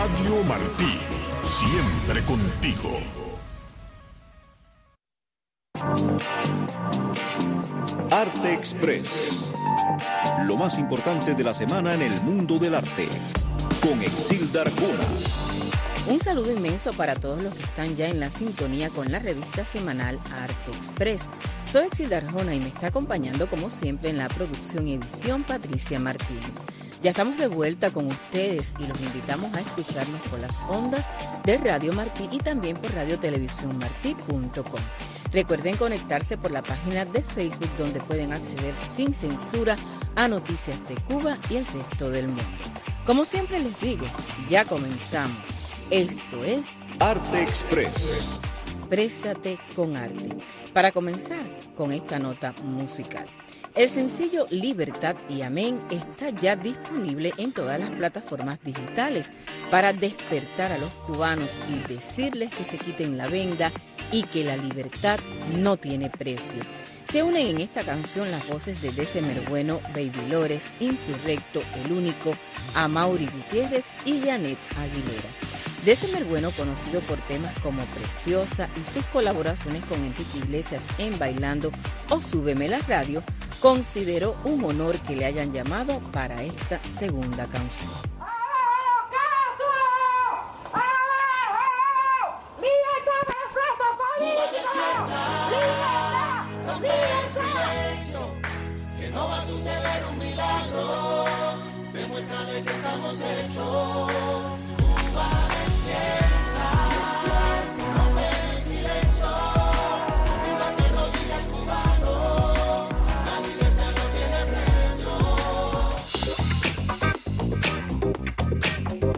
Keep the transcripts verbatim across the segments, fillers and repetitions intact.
Radio Martí, siempre contigo. Arte Express. Lo más importante de la semana en el mundo del arte. Con Exilda Arjona. Un saludo inmenso para todos los que están ya en la sintonía con la revista semanal Arte Express. Soy Exilda Arjona y me está acompañando como siempre en la producción y edición Patricia Martínez. Ya estamos de vuelta con ustedes y los invitamos a escucharnos por las ondas de Radio Martí y también por radio televisión martí punto com. Recuerden conectarse por la página de Facebook donde pueden acceder sin censura a noticias de Cuba y el resto del mundo. Como siempre les digo, ya comenzamos. Esto es Arte Express. Exprésate con arte. Para comenzar con esta nota musical. El sencillo Libertad y Amén está ya disponible en todas las plataformas digitales para despertar a los cubanos y decirles que se quiten la venda y que la libertad no tiene precio. Se unen en esta canción las voces de December Bueno, Baby Lores, Insurrecto, El Único, Amaury Gutiérrez y Janet Aguilera. December Bueno, conocido por temas como Preciosa y sus colaboraciones con Enrique Iglesias en Bailando o Súbeme la Radio, consideró un honor que le hayan llamado para esta segunda canción. Que no va a suceder un milagro, demuestra de que estamos hechos. Cuba despierta, despierta, rompe el silencio. Cuba de rodillas, cubano, la libertad no tiene precio.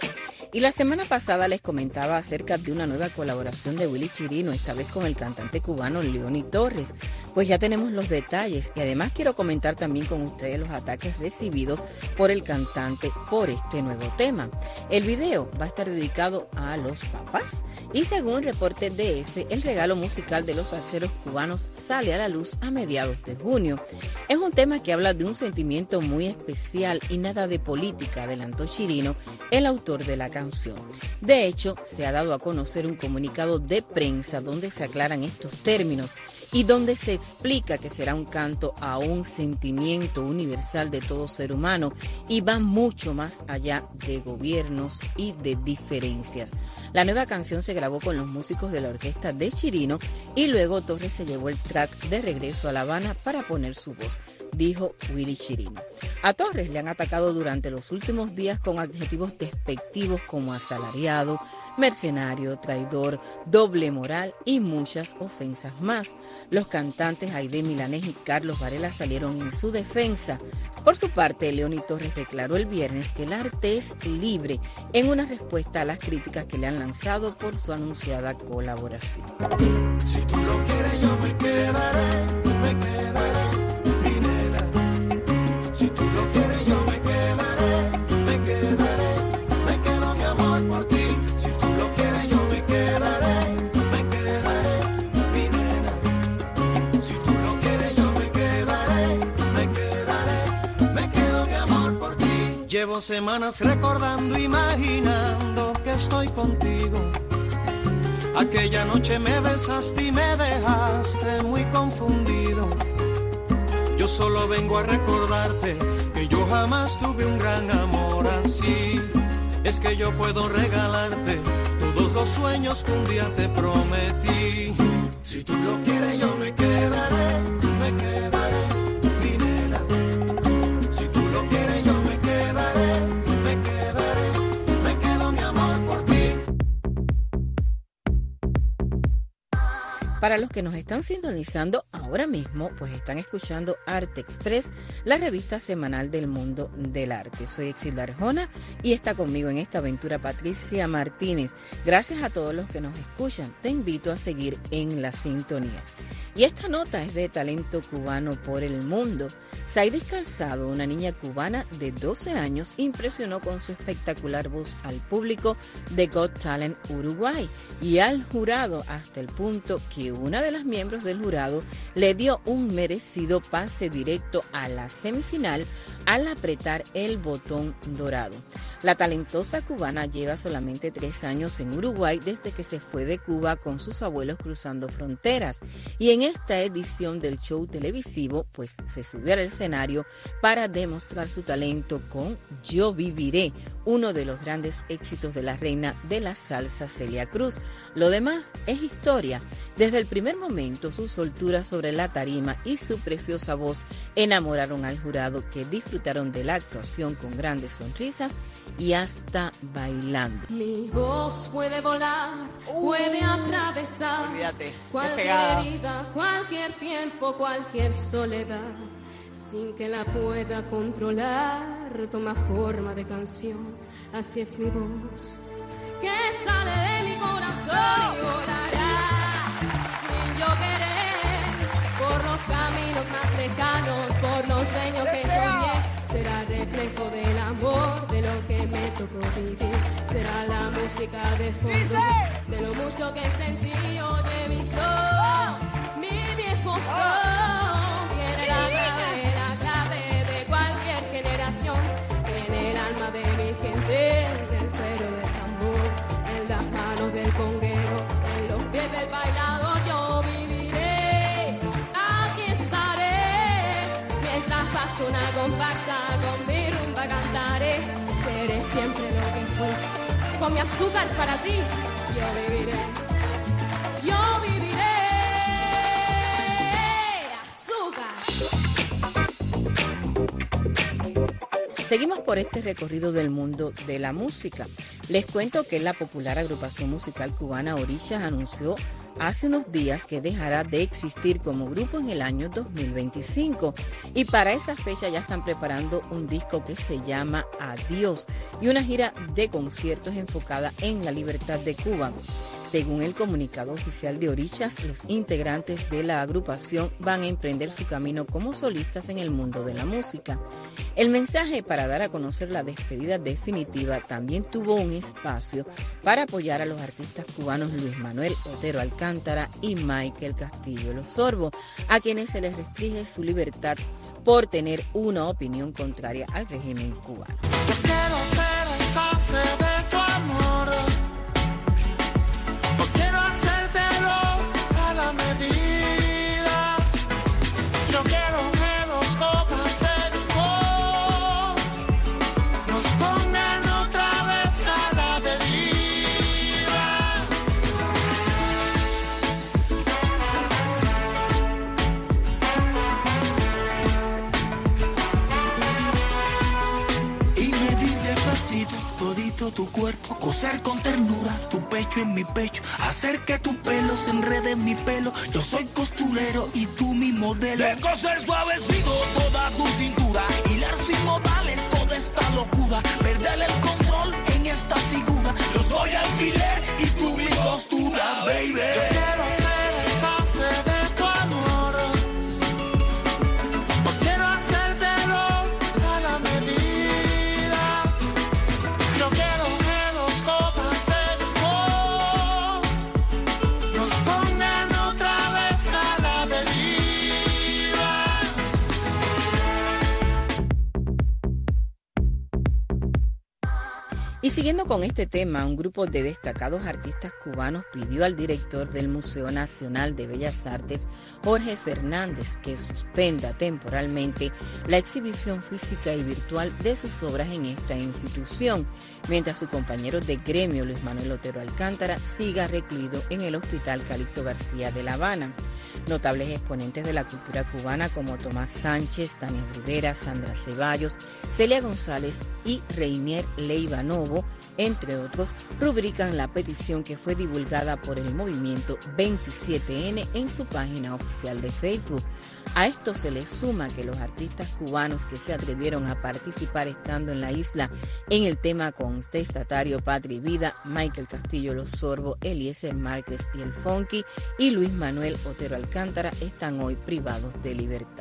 Y la semana pasada les comentaba acerca de una nueva colaboración de Willy Chirino, esta vez con el cantante cubano Leony Torres. Pues ya tenemos los detalles y además quiero comentar también con ustedes los ataques recibidos por el cantante por este nuevo tema. El video va a estar dedicado a los papás y según el reporte de F, el regalo musical de los salseros cubanos sale a la luz a mediados de junio. Es un tema que habla de un sentimiento muy especial y nada de política, adelantó Chirino, el autor de la canción. De hecho, se ha dado a conocer un comunicado de prensa donde se aclaran estos términos y donde se explica que será un canto a un sentimiento universal de todo ser humano y va mucho más allá de gobiernos y de diferencias. La nueva canción se grabó con los músicos de la orquesta de Chirino y luego Torres se llevó el track de regreso a La Habana para poner su voz, dijo Willy Chirino. A Torres le han atacado durante los últimos días con adjetivos despectivos como asalariado, mercenario, traidor, doble moral y muchas ofensas más. Los cantantes Aide Milanés y Carlos Varela salieron en su defensa. Por su parte, Leony Torres declaró el viernes que el arte es libre en una respuesta a las críticas que le han lanzado por su anunciada colaboración. Si tú lo quieres, yo me quedaré, me quedaré, mi nena. Si tú lo quieres, yo me quedaré, me quedaré, me quedo mi amor por ti. Si tú lo quieres, yo me quedaré, me quedaré, mi nena. Si tú lo quieres, yo me quedaré, me quedaré, me quedo mi amor por ti. Llevo semanas recordando, imaginando que estoy contigo. Aquella noche me besaste y me dejaste muy confundido. Yo solo vengo a recordarte que yo jamás tuve un gran amor así. Es que yo puedo regalarte todos los sueños que un día te prometí. Si tú lo quieres yo me quedaré, me quedaré, mi nena. Si tú lo quieres yo me quedaré, me quedaré, me quedo mi amor por ti. Para los que nos están sintonizando ahora mismo, pues están escuchando Arte Express, la revista semanal del mundo del arte. Soy Exilda Arjona y está conmigo en esta aventura Patricia Martínez. Gracias a todos los que nos escuchan. Te invito a seguir en la sintonía. Y esta nota es de talento cubano por el mundo. Saidis Calzado, una niña cubana de doce años, impresionó con su espectacular voz al público de Got Talent Uruguay y al jurado hasta el punto que una de las miembros del jurado le dio un merecido pase directo a la semifinal al apretar el botón dorado. La talentosa cubana lleva solamente tres años en Uruguay desde que se fue de Cuba con sus abuelos cruzando fronteras, y en esta edición del show televisivo pues se subió al escenario para demostrar su talento con Yo Viviré, uno de los grandes éxitos de la reina de la salsa Celia Cruz. Lo demás es historia. Desde el primer momento, su soltura sobre la tarima y su preciosa voz enamoraron al jurado, que disfrutaron de la actuación con grandes sonrisas y hasta bailando. Mi voz puede volar, uh, puede atravesar olvídate, cualquier herida, cualquier tiempo, cualquier soledad. Sin que la pueda controlar, toma forma de canción. Así es mi voz, que sale de mi corazón y volará sin yo querer, por los caminos más lejanos, por los sueños que soñé. Será reflejo del amor, de lo que me tocó vivir. Será la música de fondo, de lo mucho que sentí. Oye, mi sol, mi viejo sol, tiene la clave, la clave de cualquier generación. Tiene el alma de mi gente, del cuero del tambor, en las manos del conguero, en los pies del bailador. Yo viviré, aquí estaré, mientras pasa una comparsa, con mi rumba cantaré. Seré siempre lo que fui, con mi azúcar para ti. Yo viviré, yo viviré, azúcar. Seguimos por este recorrido del mundo de la música. Les cuento que la popular agrupación musical cubana Orillas anunció hace unos días que dejará de existir como grupo en el año dos mil veinticinco, y para esa fecha ya están preparando un disco que se llama Adiós y una gira de conciertos enfocada en la libertad de Cuba. Según el comunicado oficial de Orillas, los integrantes de la agrupación van a emprender su camino como solistas en el mundo de la música. El mensaje para dar a conocer la despedida definitiva también tuvo un espacio para apoyar a los artistas cubanos Luis Manuel Otero Alcántara y Michael Castillo Los Sorbo, a quienes se les restringe su libertad por tener una opinión contraria al régimen cubano. Yo quiero ser el sauce de tu amor. Quiero hacértelo a la medida. Yo quiero que dos copas de licor nos pongan otra vez a la deriva. Y medir despacito todito tu cuerpo, coser con ternura tu pecho en mi pecho, hacer que tu pelo se enrede en mi pelo. Yo soy costurero y tú mi modelo. De coser suavecito toda tu cintura, hilar sin modales toda esta locura, perder el control en esta figura. Yo soy alfiler y tú mi costura, baby. Yo quiero ser el sauce de tu amor. Quiero hacértelo a la medida. Yo quiero que dos copas de licor nos pongan otra vez a la deriva. Y siguiendo con este tema, un grupo de destacados artistas cubanos pidió al director del Museo Nacional de Bellas Artes, Jorge Fernández, que suspenda temporalmente la exhibición física y virtual de sus obras en esta institución, mientras su compañero de gremio, Luis Manuel Otero Alcántara, siga recluido en el Hospital Calixto García de La Habana. Notables exponentes de la cultura cubana como Tomás Sánchez, Tania Bruguera, Sandra Ceballos, Celia González y Reinier Leiva Novo, entre otros, rubrican la petición que fue divulgada por el movimiento veintisiete ene en su página oficial de Facebook. A esto se le suma que los artistas cubanos que se atrevieron a participar estando en la isla en el tema contestatario Patria y Vida, Michael Castillo Los Sorbo, Eliezer Márquez y el Funky, y Luis Manuel Otero Alcántara, están hoy privados de libertad.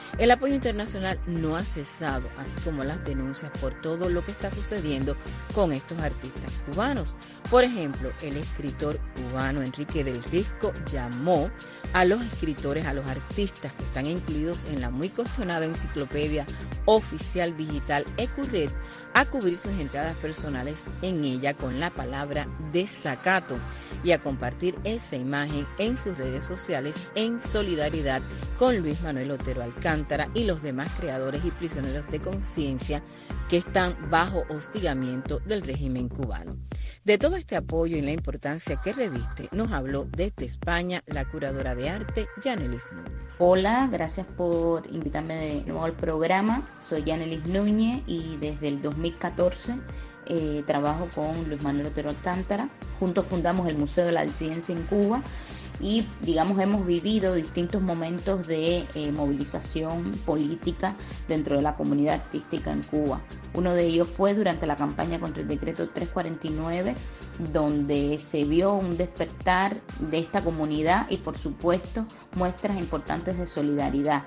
El apoyo internacional no ha cesado, así como las denuncias por todo lo que está sucediendo con estos artistas cubanos. Por ejemplo, el escritor cubano Enrique del Risco llamó a los escritores, a los artistas que están incluidos en la muy cuestionada enciclopedia oficial digital EcuRed a cubrir sus entradas personales en ella con la palabra desacato y a compartir esa imagen en sus redes sociales en solidaridad con Luis Manuel Otero Alcántara y los demás creadores y prisioneros de conciencia que están bajo hostigamiento del régimen cubano. De todo este apoyo y la importancia que reviste, nos habló desde España la curadora de arte, Yanelis Núñez. Hola, gracias por invitarme de nuevo al programa. Soy Yanelis Núñez y desde el dos mil catorce eh, trabajo con Luis Manuel Otero Alcántara. Juntos fundamos el Museo de la Disidencia en Cuba y, digamos, hemos vivido distintos momentos de eh, movilización política dentro de la comunidad artística en Cuba. Uno de ellos fue durante la campaña contra el decreto trescientos cuarenta y nueve, donde se vio un despertar de esta comunidad y, por supuesto, muestras importantes de solidaridad.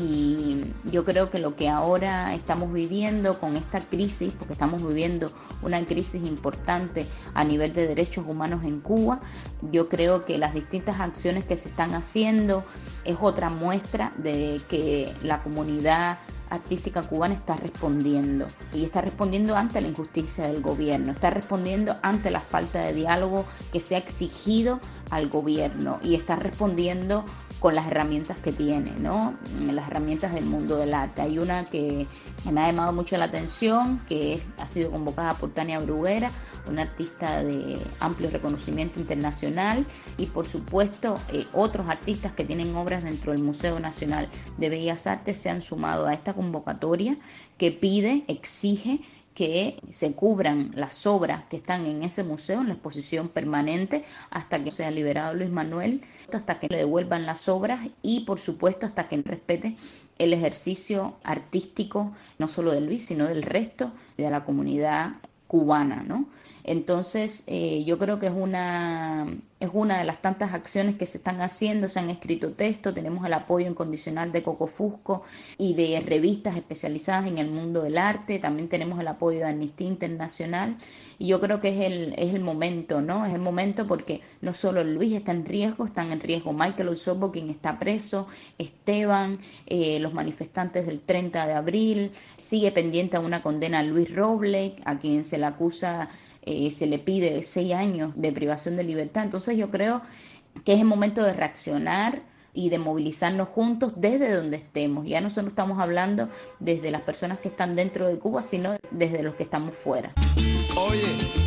Y yo creo que lo que ahora estamos viviendo con esta crisis, porque estamos viviendo una crisis importante a nivel de derechos humanos en Cuba, yo creo que las distintas acciones que se están haciendo es otra muestra de que la comunidad artística cubana está respondiendo y está respondiendo ante la injusticia del gobierno, está respondiendo ante la falta de diálogo que se ha exigido al gobierno y está respondiendo con las herramientas que tiene, ¿no? Las herramientas del mundo del arte. Hay una que me ha llamado mucho la atención, que es, ha sido convocada por Tania Bruguera, una artista de amplio reconocimiento internacional, y por supuesto eh, otros artistas que tienen obras dentro del Museo Nacional de Bellas Artes se han sumado a esta convocatoria que pide, exige que se cubran las obras que están en ese museo, en la exposición permanente, hasta que sea liberado Luis Manuel, hasta que le devuelvan las obras y, por supuesto, hasta que respete el ejercicio artístico, no solo de Luis, sino del resto de la comunidad cubana, ¿no? Entonces, eh, yo creo que es una, es una de las tantas acciones que se están haciendo. Se han escrito textos, tenemos el apoyo incondicional de Cocofusco y de revistas especializadas en el mundo del arte, también tenemos el apoyo de Amnistía Internacional, y yo creo que es el, es el momento, ¿no? Es el momento porque no solo Luis está en riesgo, están en riesgo Michael Osorbo, quien está preso, Esteban, eh, los manifestantes del treinta de abril, sigue pendiente a una condena a Luis Robles, a quien se le acusa, Eh, se le pide seis años de privación de libertad. Entonces yo creo que es el momento de reaccionar y de movilizarnos juntos desde donde estemos. Ya no solo estamos hablando desde las personas que están dentro de Cuba, sino desde los que estamos fuera. Oye,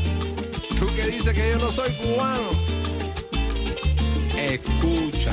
tú que dices que yo no soy cubano, escucha.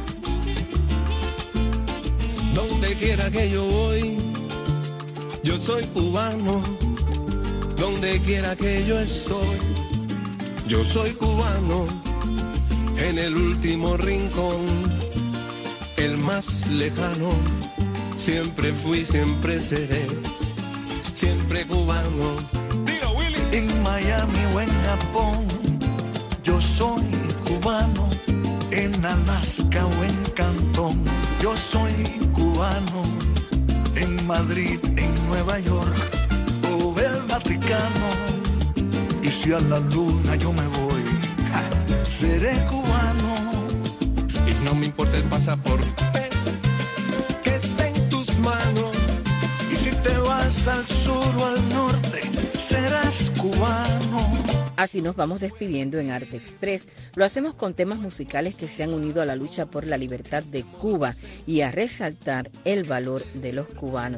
Donde quiera que yo voy, yo soy cubano. Donde quiera que yo estoy, yo soy cubano, en el último rincón, el más lejano, siempre fui, siempre seré, siempre cubano. Diga, Willy. En Miami o en Japón, yo soy cubano, en Alaska o en Cantón, yo soy cubano, en Madrid, en Nueva York, el Vaticano, y si a la luna yo me voy, ja, seré cubano. Y no me importa el pasaporte que esté en tus manos, y si te vas al sur o al norte, serás cubano. Así nos vamos despidiendo en Arte Express. Lo hacemos con temas musicales que se han unido a la lucha por la libertad de Cuba y a resaltar el valor de los cubanos.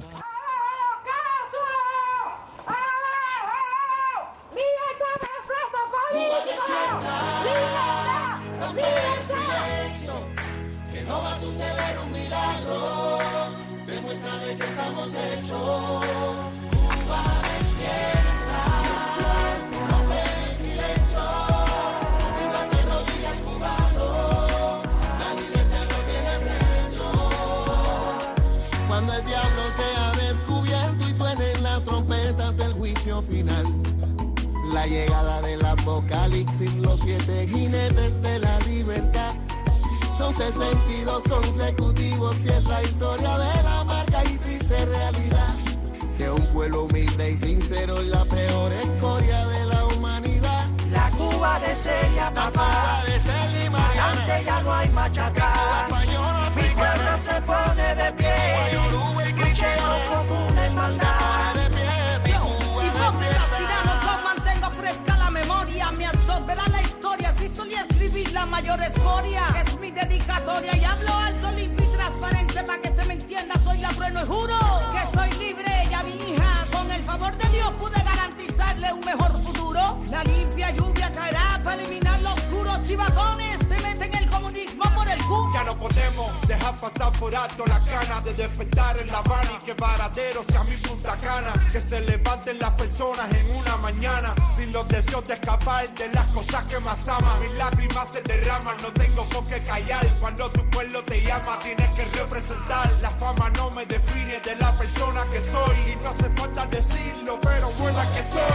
Cuba despierta, rompe el silencio, que no va a suceder un milagro, demuestra de que estamos hechos. Cuba despierta, rompe el silencio, vivas de rodillas cubano, la libertad no tiene precio. Cuando el diablo sea descubierto y suenen las trompetas del juicio final, la llegada del apocalipsis, los siete jinetes de la libertad Son sesenta y dos consecutivos y es la historia de la marca y triste realidad de un pueblo humilde y sincero y la peor escoria de la humanidad. La Cuba de Celia, papá, adelante ya no hay marcha atrás. Mi pueblo se pone de pie, luchemos como una hermandad. Hipócritas tiranos, os mantengo fresca la memoria, me absorberá la historia si solía escribir la mayor escoria. Es mi dedicatoria y hablo alto, limpio y transparente para que se me entienda, soy la trueno y juro que soy libre y a mi hija con el favor de Dios pude garantizarle un mejor futuro. La limpia lluvia caerá para eliminar los oscuros chivatones, se meten el comunismo por el culo. Ya no podemos dejar pasar por alto la cana de despertar en La Habana y que Varadero sea mi Punta Cana. Que se levanten las personas en una mañana sin los deseos de escapar de las cosas que más aman. Mis lágrimas se derraman, no tengo por qué callar. Cuando tu pueblo te llama tienes que representar. La fama no me define de la persona que soy y no hace falta decirlo, pero buena que estoy.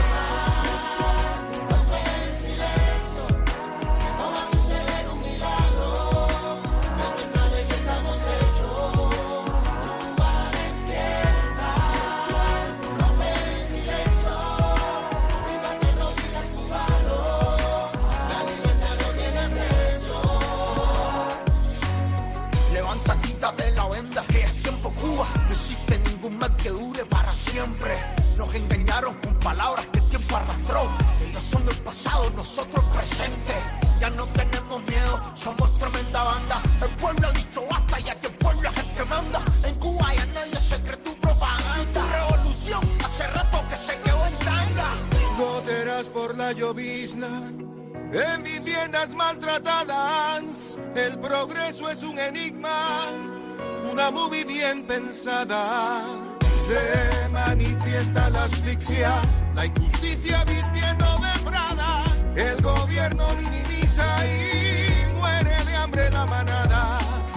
No existe ningún mal que dure para siempre. Nos engañaron con palabras que el tiempo arrastró. Ellos son el pasado, nosotros el presente. Ya no tenemos miedo, somos tremenda banda. El pueblo ha dicho basta, ya que el pueblo es el que manda. En Cuba ya nadie se cree tu propaganda. Tu revolución hace rato que se quedó en tanga. Goteras por la llovizna en viviendas maltratadas. El progreso es un enigma, una movie bien pensada. Se manifiesta la asfixia, la injusticia vistiendo de Prada. El gobierno minimiza y muere de hambre la manada.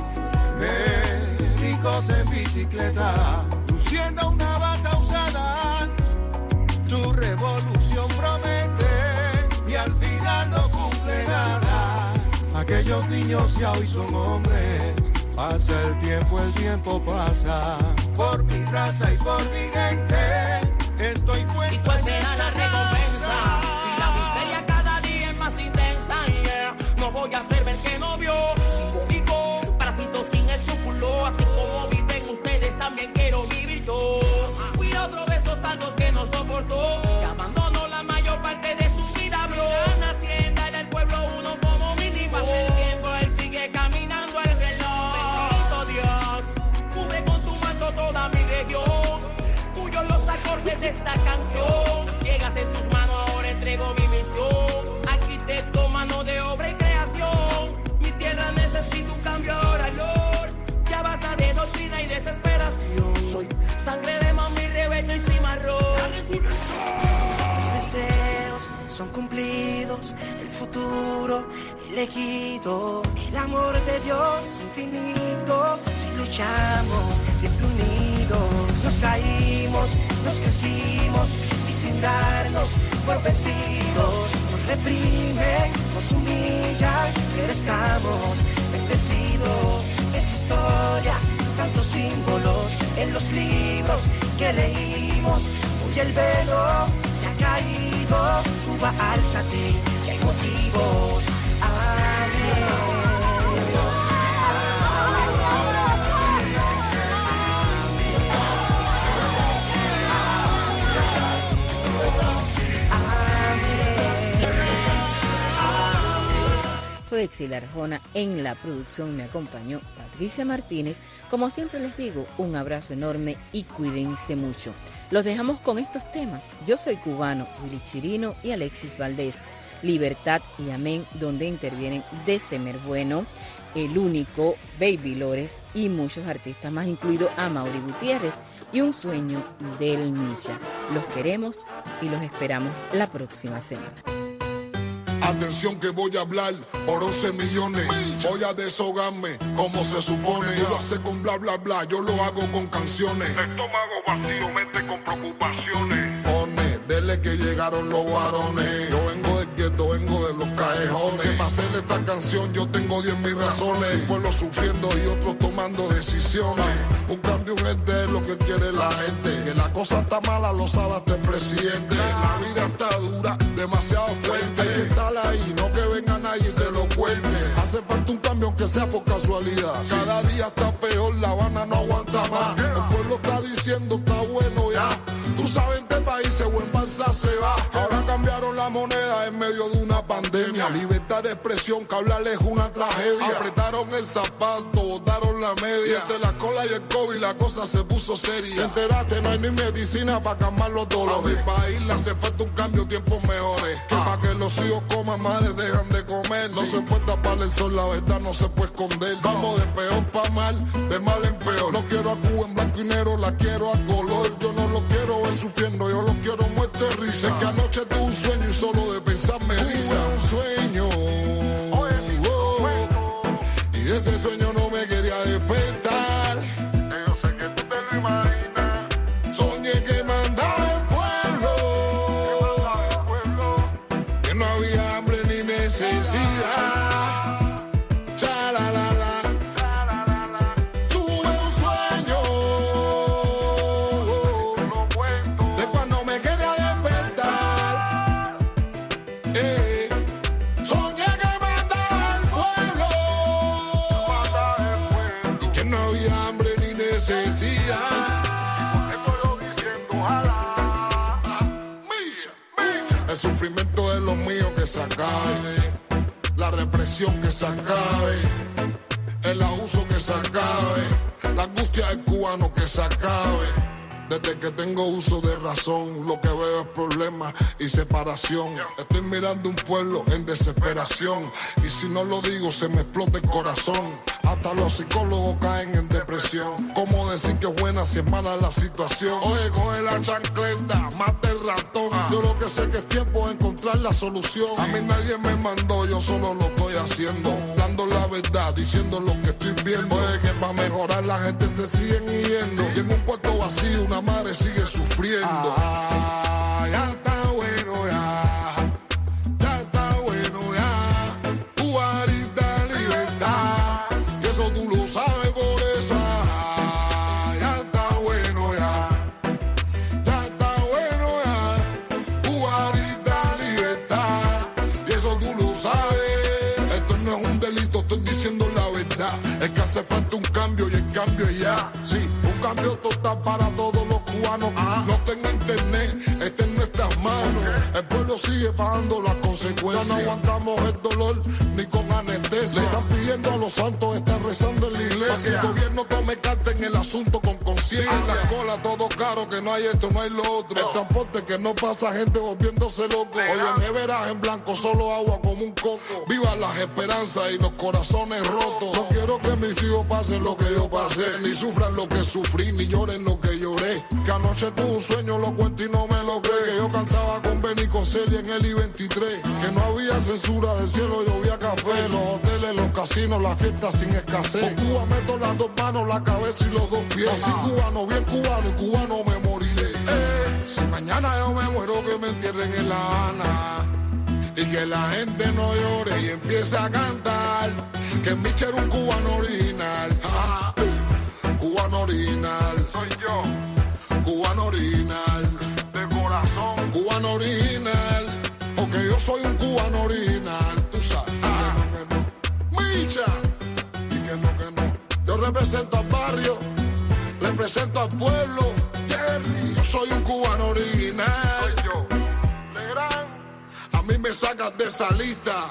Médicos en bicicleta, luciendo una bata usada. Tu revolución promete y al final no cumple nada. Aquellos niños ya hoy son hombres. Pasa el tiempo, el tiempo pasa. Por mi raza y por mi gente estoy puesto. ¿Y cuál será la recompensa? Si la miseria cada día es más intensa, yeah. No voy a hacer ver que no vio. Simbólico, parásito sin escrúpulo. Así como viven ustedes, también quiero vivir yo. Fui otro de esos tantos que no soportó, que abandonó la mayor parte de su vida, bro. La hacienda era el pueblo uno como mínimo. Pasa el tiempo, él sigue caminando el reloj. Toda mi región, tuyos los acordes de esta canción. Las ciegas en tus manos, ahora entrego mi misión. Arquitecto, mano de obra y creación. Mi tierra necesita un cambio ahora, Lord. Ya basta de doctrina y desesperación. Soy sangre de mami, rebelde y cimarrón. Los deseos son cumplidos, el futuro elegido. El amor de Dios infinito. Si luchamos siempre unidos, nos caímos, nos crecimos y sin darnos por vencidos. Nos reprimen, nos humillan, pero estamos bendecidos. Es historia, tantos símbolos en los libros que leímos. Hoy el velo se ha caído, Cuba, álzate, que hay motivos. Amén. Soy Exila Arjona, en la producción me acompañó Patricia Martínez. Como siempre les digo, un abrazo enorme y cuídense mucho. Los dejamos con estos temas. Yo soy cubano, Willy Chirino y Alexis Valdés. Libertad y Amén, donde intervienen December Bueno, El Único, Baby Lores y muchos artistas más, incluido Amaury Gutiérrez y Un Sueño del Misha. Los queremos y los esperamos la próxima semana. Atención que voy a hablar por once millones. Voy a deshogarme como se supone. Tú lo haces con bla bla bla, yo lo hago con canciones. Estómago vacío, mente con preocupaciones. One, dele que llegaron los varones. Yo vengo de que recuerdo, vengo de los callejones. Que para hacer esta canción yo tengo diez mil razones. El pueblo sufriendo y otros tomando decisiones. Un cambio, gente, es lo que quiere la gente. Que la cosa está mala, lo sabe hasta el presidente. La vida está dura, demasiado fuerte. Hay que estar ahí, no que venga nadie y te lo cuente. Hace falta un cambio, aunque sea por casualidad. Cada día está peor, La Habana no aguanta más. El pueblo está diciendo, está bueno ya. Tú sabes, en este país se buen balsa se va. Ahora cambiaron la moneda en medio de una pandemia. Libertad de expresión, que hablarle es una tragedia. Apretaron el zapato, botaron la media. Entre la cola y el COVID la cosa se puso seria. Te enteraste, no hay ni medicina para calmar los dolores. A mi país le hace falta un cambio, tiempos mejores. Que para que los hijos coman más les dejan de comer. No se puede tapar el sol, la verdad no se puede esconder. Vamos de peor pa' mal, de mal en peor. No quiero a Cuba en blanco y negro, la quiero a color. Yo no lo quiero ver sufriendo, yo lo quiero muerto de risa. Es que anoche tuve un sueño y solo de pensar me risa. Un sueño, oh, y de ese sueño no me quería despertar. Yo sé que tú te lo imaginas. Soñé que mandaba el pueblo, que no había hambre ni necesidad. El sufrimiento de los míos que se acabe, la represión que se acabe, el abuso que se acabe, la angustia del cubano que se acabe. Desde que tengo uso de razón, lo que veo es problemas y separación. Estoy mirando un pueblo en desesperación, y si no lo digo se me explota el corazón. Hasta los psicólogos caen en depresión. ¿Cómo decir que es buena si es mala la situación? Oye, coge la chancleta, mata el ratón. Yo lo que sé que es tiempo de encontrar la solución. A mí nadie me mandó, yo solo lo estoy haciendo. Dando la verdad, diciendo lo que estoy viendo. Oye, que para mejorar la gente se siguen yendo. Y en un cuarto vacío una madre sigue sufriendo. Ah, ya está bueno ya. Ya está bueno ya. Cubanita libertad. Y eso tú lo sabes por eso. Ah, ya está bueno ya. Ya está bueno ya. Cubanita libertad. Y eso tú lo sabes. Esto no es un delito, estoy diciendo la verdad. Es que hace falta un cambio y el cambio es ya. Sí, un cambio total para todos los cubanos. No tengo internet, está en nuestras manos. El pueblo sigue pagando las consecuencias. No aguantamos el dolor ni con anestesia. Le están pidiendo a los santos, están rezando en la iglesia, para que el gobierno tome carta en el asunto con conciencia. La cola todo caro, que no hay esto, no hay lo otro. El transporte que no pasa, gente volviéndose loco. Oye, neveras en blanco, solo agua como un coco. Viva las esperanzas y los corazones rotos. No quiero que mis hijos pasen lo que yo pasé, ni sufran lo que sufrí, ni lloren lo que lloré. Que anoche tuve un sueño, lo cuento y no me lo cree. Que yo cantaba con Benny y con Celia en el I veintitrés. Que no había censura, del cielo llovía café. Los hoteles, los casinos, la fiesta sin escasez. Por Cuba meto las dos manos, la cabeza y los dos pies. Así cubano, bien cubano y cubano me moriré. Eh, si mañana yo me muero, que me entierren en La Habana. Y que la gente no llore y empiece a cantar. Que Miche era un cubano original. Ah, cubano original. Soy yo. Cubano original. De corazón. Cubano original. Porque yo soy un cubano original. Tú sabes. Ah, que no, que no. Micha. Y que no, que no. Yo represento al barrio. Represento al pueblo. Jerry. Yo soy un cubano original. Soy yo. Legrand. A mí me sacas de esa lista.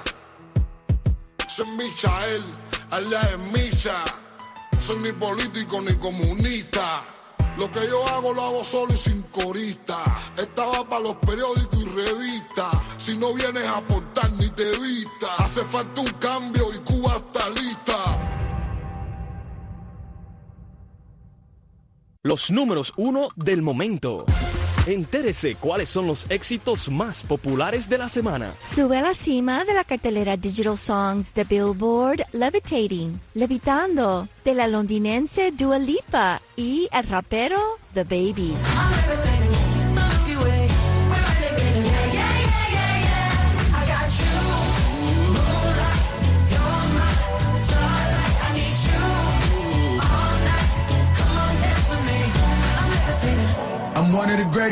Soy Michael, allá es Micha. Soy ni político ni comunista. Lo que yo hago lo hago solo y sin corista. Estaba para los periódicos y revistas. Si no vienes a aportar ni te vista. Hace falta un cambio y Cuba está lista. Los números uno del momento. Entérese cuáles son los éxitos más populares de la semana. Sube a la cima de la cartelera Digital Songs de Billboard Levitating, Levitando, de la londinense Dua Lipa y el rapero The Baby.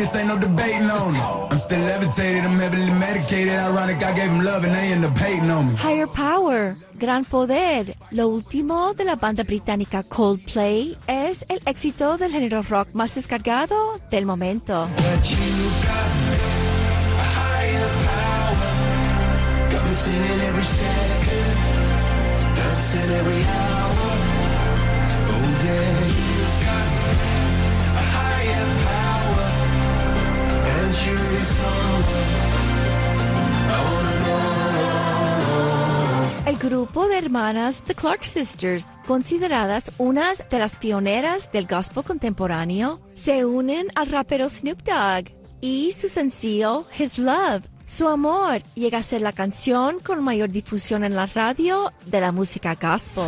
greatest, ain't no debating on it. I'm still levitated, I'm heavily medicated. Ironic, I gave him love and they end up hating on me. Higher Power, Gran Poder, lo último de la banda británica Coldplay, es el éxito del género rock más descargado del momento. But you've got a higher power. Got me singing every second, dancing every hour. Oh yeah, you've got a higher power, and you really someone I wanna know. El grupo de hermanas The Clark Sisters, consideradas unas de las pioneras del gospel contemporáneo, se unen al rapero Snoop Dogg y su sencillo His Love. Su amor llega a ser la canción con mayor difusión en la radio de la música gospel.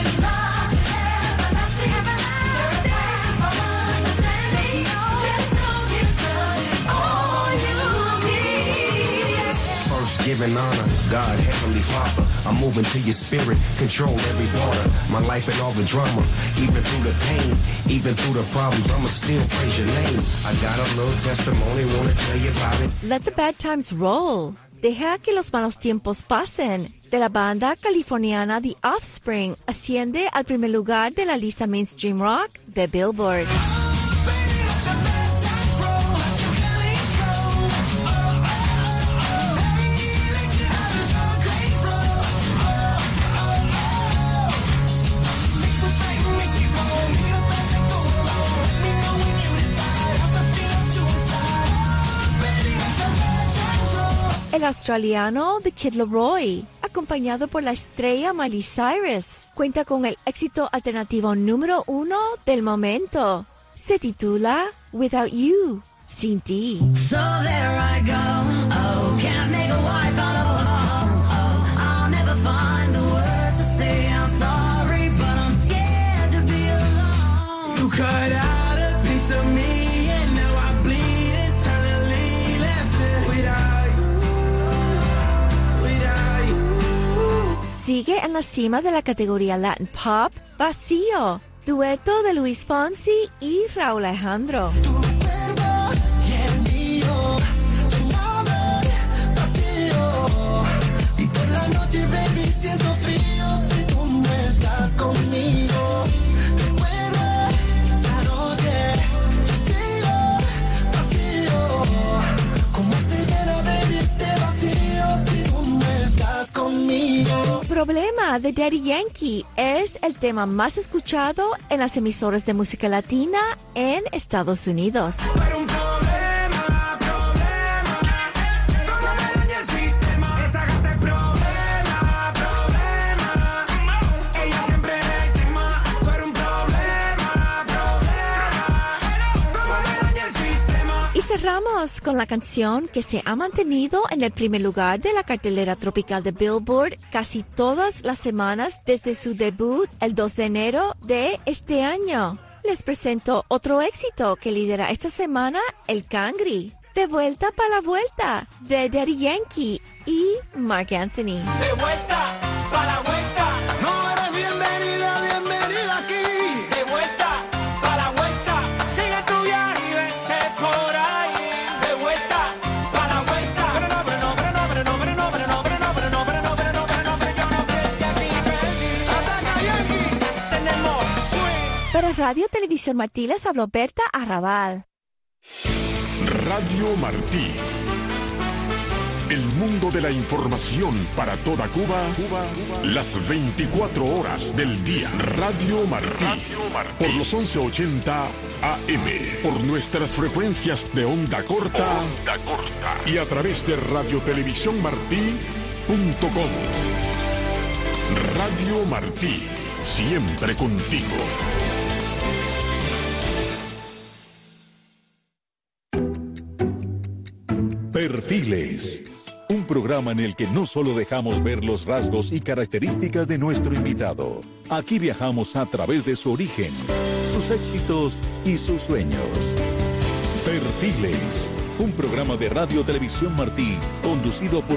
Giving honor, God, Heavenly Father, I'm moving to your spirit, control every part of my life and all the drama, even through the pain, even through the problems, I'ma still praise your name. I got a little testimony, wanna tell you about it. Let the bad times roll. Deja que los malos tiempos pasen. De la banda californiana The Offspring, asciende al primer lugar de la lista mainstream rock de Billboard. El australiano The Kid Laroi, acompañado por la estrella Miley Cyrus, cuenta con el éxito alternativo número uno del momento. Se titula Without You, Sin Ti. So there I go, oh, can't make a wife out of oh, oh, I'll never find the words to say I'm sorry, but I'm scared to be alone. You cut out a piece of me and now I bleed internally, left it without. Sigue en la cima de la categoría Latin Pop, Vacío, dueto de Luis Fonsi y Raúl Alejandro. Y el mío, llenado de vacío. Y por la noche, baby, siento frío si tú no estás conmigo. Recuerdo esa noche, yo sigo vacío. ¿Cómo se llena, baby, este vacío si tú no estás conmigo? Problema de Daddy Yankee es el tema más escuchado en las emisoras de música latina en Estados Unidos. Pero un problema, problema, como me daña el sistema, esa gata es problema, problema, ella siempre es el tema, tú eres un problema, problema, como me daña el sistema. Y cerramos con la canción que se ha mantenido en el primer lugar de la cartelera tropical de Billboard casi todas las semanas desde su debut el dos de enero de este año. Les presento otro éxito que lidera esta semana el Cangri. De vuelta para la vuelta de Daddy Yankee y Marc Anthony. De vuelta para la vuelta, no eres bienvenida, bienvenida aquí. De vuelta para la vuelta, sigue tu viaje y vete por ahí. De vuelta para la vuelta, pero no, pero no, pero no, pero no, pero no, pero no, pero no, pero no, pero no, pero no, pero no, pero yo no frente a ti, baby. Ataca Yankee, tenemos swing. Para Radio Televisión Martí les habló Berta Arrabal. Radio Martí. El mundo de la información para toda Cuba, Cuba, las veinticuatro horas del día. Radio Martí. Radio Martí. Por los once ochenta A M. Por nuestras frecuencias de onda corta. Onda corta. Y a través de radio televisión martí punto com. Radio Martí. Siempre contigo. Perfiles, un programa en el que no solo dejamos ver los rasgos y características de nuestro invitado. Aquí viajamos a través de su origen, sus éxitos y sus sueños. Perfiles, un programa de Radio Televisión Martí, conducido por